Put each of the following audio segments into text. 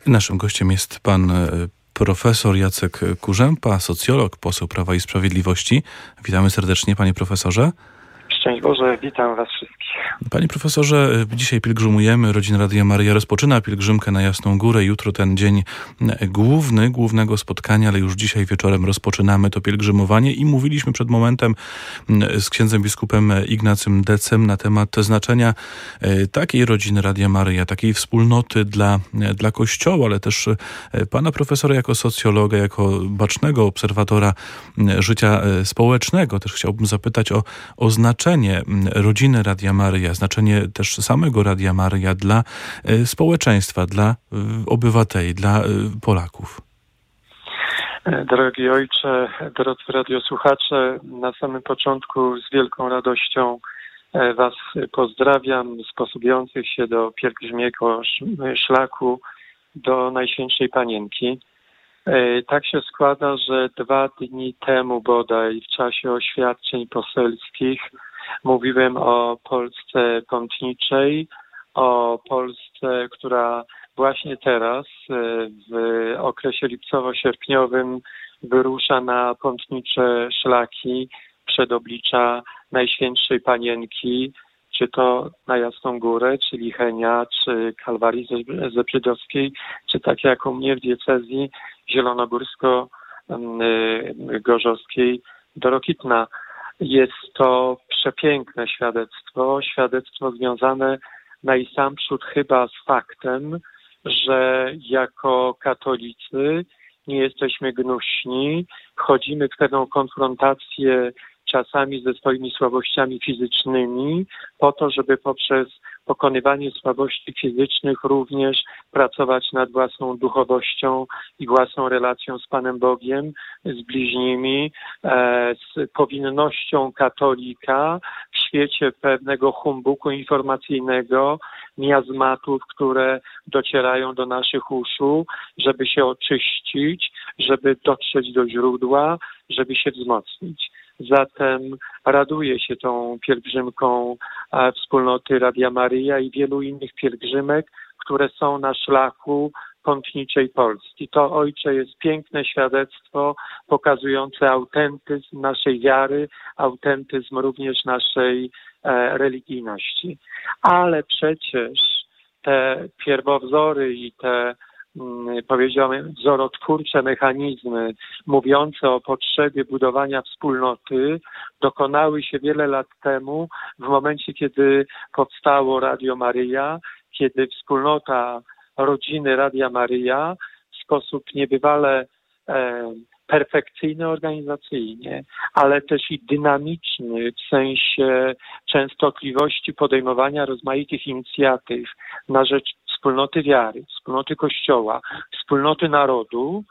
Naszym gościem jest pan profesor Jacek Kurzępa, socjolog, poseł Prawa i Sprawiedliwości. Witamy serdecznie, panie profesorze. Szczęść Boże, witam was wszystkich. Panie profesorze, dzisiaj pielgrzymujemy. Rodzina Radia Maryja rozpoczyna pielgrzymkę na Jasną Górę. Jutro ten dzień głównego spotkania, ale już dzisiaj wieczorem rozpoczynamy to pielgrzymowanie i mówiliśmy przed momentem z księdzem biskupem Ignacym Decem na temat znaczenia takiej rodziny Radia Maryja, takiej wspólnoty dla Kościoła, ale też pana profesora jako socjologa, jako bacznego obserwatora życia społecznego. Też chciałbym zapytać o znaczenie rodziny Radia Maryja, znaczenie też samego Radia Maryja dla społeczeństwa, dla obywateli, dla Polaków. Drogi ojcze, drodzy radiosłuchacze, na samym początku z wielką radością was pozdrawiam, sposobujących się do pielgrzymskiego szlaku do Najświętszej Panienki. Tak się składa, że 2 dni temu bodaj w czasie oświadczeń poselskich mówiłem o Polsce pątniczej, o Polsce, która właśnie teraz w okresie lipcowo-sierpniowym wyrusza na pątnicze szlaki przed oblicza Najświętszej Panienki, czy to na Jasną Górę, czy Lichenia, czy Kalwarii Zebrzydowskiej, czy tak jak u mnie w diecezji zielonogórsko-gorzowskiej do Rokitna. Jest to przepiękne świadectwo związane najsamprzód chyba z faktem, że jako katolicy nie jesteśmy gnuśni, wchodzimy w pewną konfrontację czasami ze swoimi słabościami fizycznymi, po to, żeby poprzez pokonywanie słabości fizycznych również pracować nad własną duchowością i własną relacją z Panem Bogiem, z bliźnimi, z powinnością katolika w świecie pewnego humbuku informacyjnego, miazmatów, które docierają do naszych uszu, żeby się oczyścić, żeby dotrzeć do źródła, żeby się wzmocnić. Zatem raduję się tą pielgrzymką wspólnoty Radia Maryja i wielu innych pielgrzymek, które są na szlaku pątniczej Polski. To, ojcze, jest piękne świadectwo pokazujące autentyzm naszej wiary, autentyzm również naszej religijności. Ale przecież te pierwowzory i te powiedziałem, wzorotwórcze mechanizmy mówiące o potrzebie budowania wspólnoty dokonały się wiele lat temu, w momencie, kiedy powstało Radio Maryja, kiedy wspólnota rodziny Radia Maryja w sposób niebywale perfekcyjny organizacyjnie, ale też i dynamiczny w sensie częstotliwości podejmowania rozmaitych inicjatyw na rzecz wspólnoty wiary, wspólnoty Kościoła, wspólnoty narodu.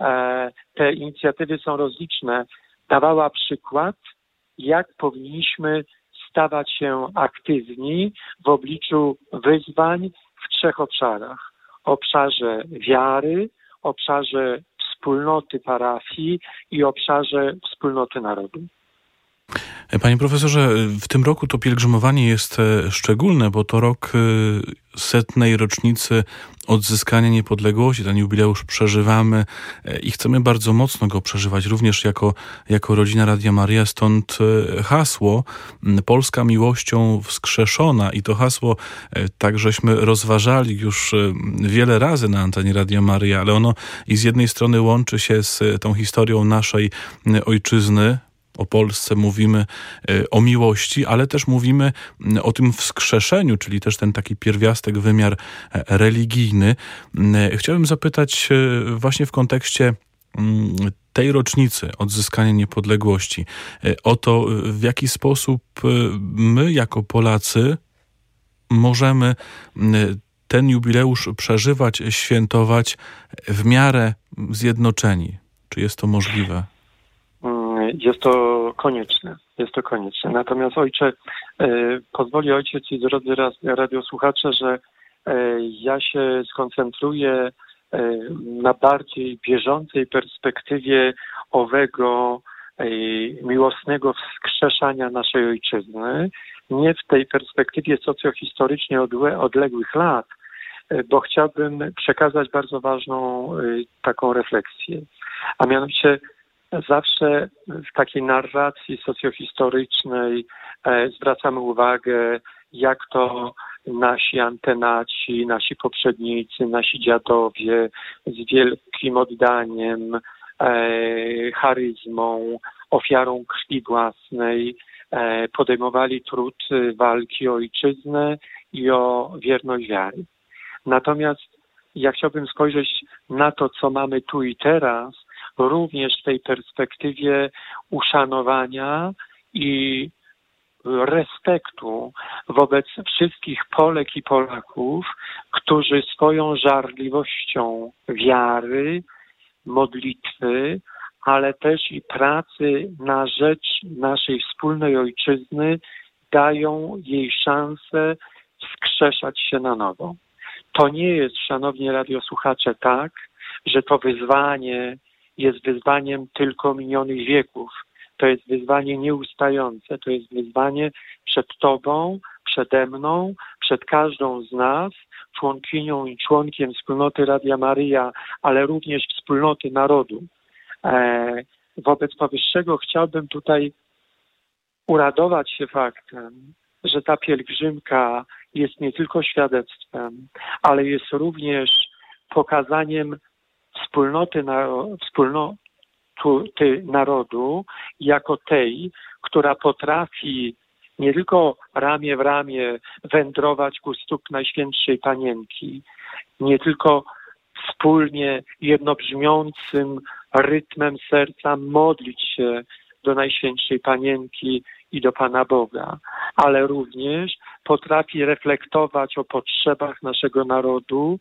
Te inicjatywy są rozliczne. Dawała przykład, jak powinniśmy stawać się aktywni w obliczu wyzwań w 3 obszarach. Obszarze wiary, obszarze wspólnoty parafii i obszarze wspólnoty narodu. Panie profesorze, w tym roku to pielgrzymowanie jest szczególne, bo to rok 100. rocznicy odzyskania niepodległości. Ten jubileusz przeżywamy i chcemy bardzo mocno go przeżywać, również jako rodzina Radia Maryja. Stąd hasło Polska miłością wskrzeszona. I to hasło tak żeśmy rozważali już wiele razy na antenie Radia Maryja, ale ono i z jednej strony łączy się z tą historią naszej ojczyzny. O Polsce mówimy o miłości, ale też mówimy o tym wskrzeszeniu, czyli też ten taki pierwiastek, wymiar religijny. Chciałbym zapytać właśnie w kontekście tej rocznicy odzyskania niepodległości o to, w jaki sposób my jako Polacy możemy ten jubileusz przeżywać, świętować w miarę zjednoczeni. Czy jest to możliwe? Jest to konieczne. Natomiast ojcze, pozwoli ojciec i drodzy radiosłuchacze, że ja się skoncentruję na bardziej bieżącej perspektywie owego miłosnego wskrzeszania naszej ojczyzny, nie w tej perspektywie socjohistorycznie odległych lat, bo chciałbym przekazać bardzo ważną taką refleksję. A mianowicie zawsze w takiej narracji socjohistorycznej zwracamy uwagę, jak to nasi antenaci, nasi poprzednicy, nasi dziadowie z wielkim oddaniem, charyzmą, ofiarą krwi własnej podejmowali trud walki o ojczyznę i o wierność wiary. Natomiast ja chciałbym spojrzeć na to, co mamy tu i teraz, również w tej perspektywie uszanowania i respektu wobec wszystkich Polek i Polaków, którzy swoją żarliwością wiary, modlitwy, ale też i pracy na rzecz naszej wspólnej ojczyzny dają jej szansę wskrzeszać się na nowo. To nie jest, szanowni radiosłuchacze, tak, że to wyzwanie jest wyzwaniem tylko minionych wieków. To jest wyzwanie nieustające, to jest wyzwanie przed Tobą, przede mną, przed każdą z nas, członkinią i członkiem wspólnoty Radia Maryja, ale również wspólnoty narodu. Wobec powyższego chciałbym tutaj uradować się faktem, że ta pielgrzymka jest nie tylko świadectwem, ale jest również pokazaniem wspólnoty narodu jako tej, która potrafi nie tylko ramię w ramię wędrować ku stóp Najświętszej Panienki, nie tylko wspólnie jednobrzmiącym rytmem serca modlić się do Najświętszej Panienki i do Pana Boga, ale również potrafi reflektować o potrzebach naszego narodu,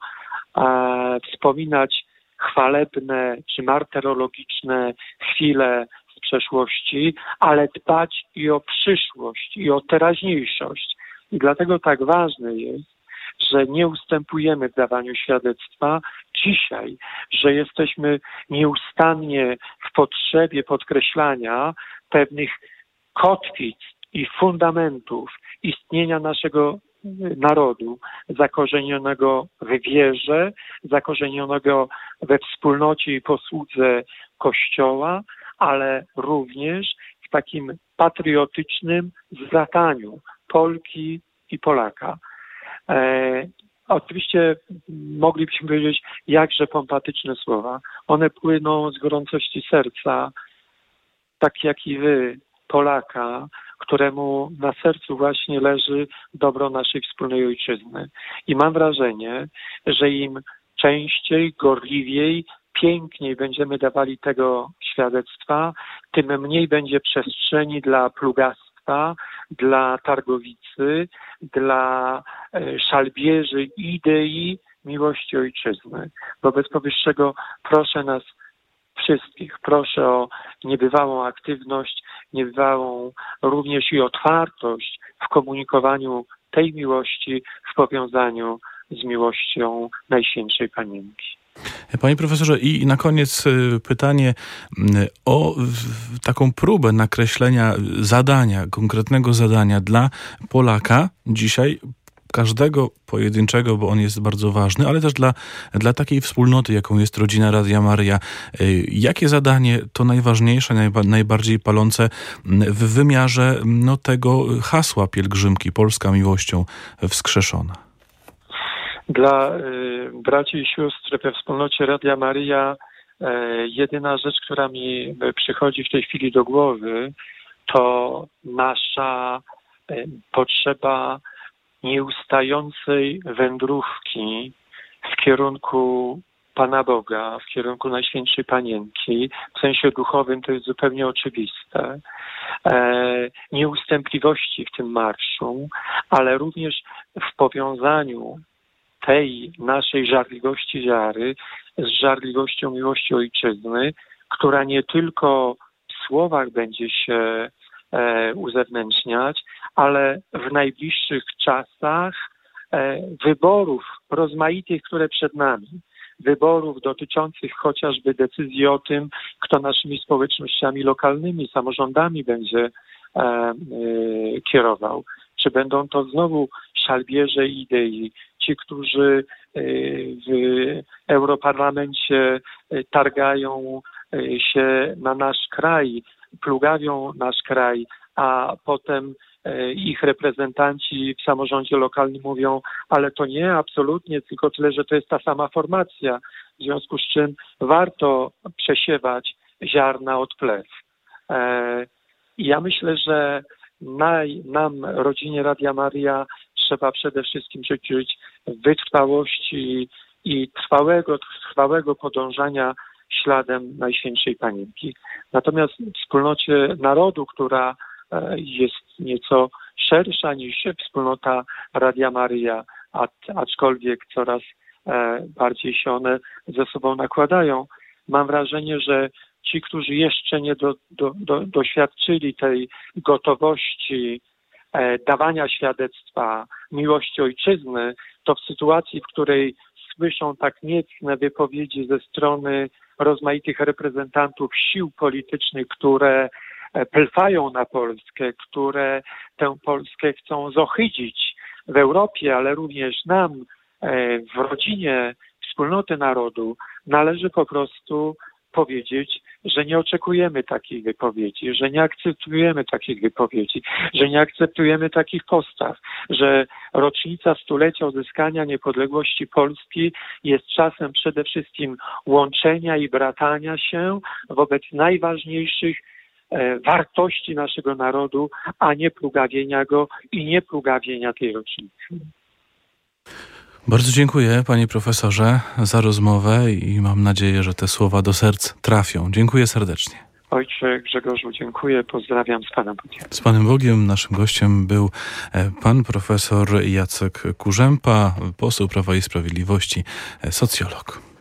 wspominać chwalebne czy martyrologiczne chwile z przeszłości, ale dbać i o przyszłość, i o teraźniejszość. I dlatego tak ważne jest, że nie ustępujemy w dawaniu świadectwa dzisiaj, że jesteśmy nieustannie w potrzebie podkreślania pewnych kotwic i fundamentów istnienia naszego narodu, zakorzenionego w wierze, zakorzenionego we wspólnocie i posłudze Kościoła, ale również w takim patriotycznym zbrataniu Polki i Polaka. Oczywiście moglibyśmy powiedzieć jakże pompatyczne słowa. One płyną z gorącości serca, tak jak i wy, Polaka, któremu na sercu właśnie leży dobro naszej wspólnej ojczyzny. I mam wrażenie, że im częściej, gorliwiej, piękniej będziemy dawali tego świadectwa, tym mniej będzie przestrzeni dla plugastwa, dla targowicy, dla szalbierzy idei miłości ojczyzny. Wobec powyższego proszę nas wszystkich, proszę o niebywałą aktywność, niebywałą również i otwartość w komunikowaniu tej miłości w powiązaniu z miłością Najświętszej Panienki. Panie profesorze, i na koniec pytanie o taką próbę nakreślenia zadania, konkretnego zadania dla Polaka dzisiaj, każdego pojedynczego, bo on jest bardzo ważny, ale też dla takiej wspólnoty, jaką jest rodzina Radia Maryja. Jakie zadanie to najważniejsze, najbardziej palące w wymiarze tego hasła pielgrzymki Polska miłością wskrzeszona? Dla braci i sióstr we wspólnocie Radia Maryja jedyna rzecz, która mi przychodzi w tej chwili do głowy, to nasza potrzeba nieustającej wędrówki w kierunku Pana Boga, w kierunku Najświętszej Panienki. W sensie duchowym to jest zupełnie oczywiste. Nieustępliwości w tym marszu, ale również w powiązaniu tej naszej żarliwości wiary z żarliwością miłości ojczyzny, która nie tylko w słowach będzie się uzewnętrzniać, ale w najbliższych czasach wyborów rozmaitych, które przed nami, wyborów dotyczących chociażby decyzji o tym, kto naszymi społecznościami lokalnymi, samorządami będzie kierował. Czy będą to znowu szalbierze idei, ci, którzy w Europarlamencie targają się na nasz kraj, plugawią nasz kraj, a potem ich reprezentanci w samorządzie lokalnym mówią, ale to nie, absolutnie, tylko tyle, że to jest ta sama formacja, w związku z czym warto przesiewać ziarna od plew. I ja myślę, że nam, rodzinie Radia Maria, trzeba przede wszystkim życzyć wytrwałości i trwałego podążania śladem Najświętszej Panienki. Natomiast w wspólnocie narodu, która jest nieco szersza niż wspólnota Radia Maria, aczkolwiek coraz bardziej się one ze sobą nakładają, mam wrażenie, że ci, którzy jeszcze nie doświadczyli tej gotowości dawania świadectwa miłości ojczyzny, to w sytuacji, w której słyszą tak niecne wypowiedzi ze strony rozmaitych reprezentantów sił politycznych, które plwają na Polskę, które tę Polskę chcą zohydzić w Europie, ale również nam w rodzinie wspólnoty narodu, należy po prostu powiedzieć, że nie oczekujemy takich wypowiedzi, że nie akceptujemy takich wypowiedzi, że nie akceptujemy takich postaw, że rocznica 100-lecia odzyskania niepodległości Polski jest czasem przede wszystkim łączenia i bratania się wobec najważniejszych wartości naszego narodu, a nie plugawienia go i nie plugawienia tej rocznicy. Bardzo dziękuję, panie profesorze, za rozmowę i mam nadzieję, że te słowa do serc trafią. Dziękuję serdecznie. Ojcze Grzegorzu, dziękuję. Pozdrawiam z Panem Bogiem. Z Panem Bogiem naszym gościem był pan profesor Jacek Kurzępa, poseł Prawa i Sprawiedliwości, socjolog.